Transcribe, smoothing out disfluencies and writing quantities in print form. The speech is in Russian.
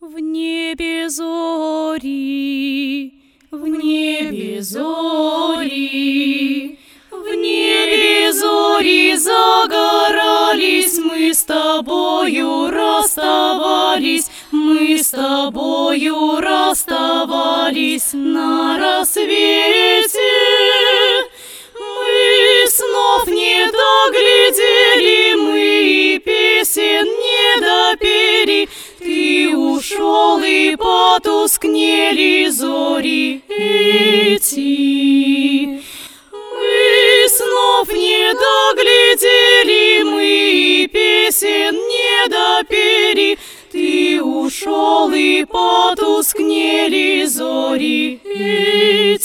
В небе зори, в небе зори, в небе зори загорались, мы с тобою расставались, мы с тобою расставались на рассвете. Мы снов не доглядели, мы песен не допели, ты ушел и потускнели зори эти. Мы снов не доглядели, мы песен не допели, ты ушел и потускнели зори эти.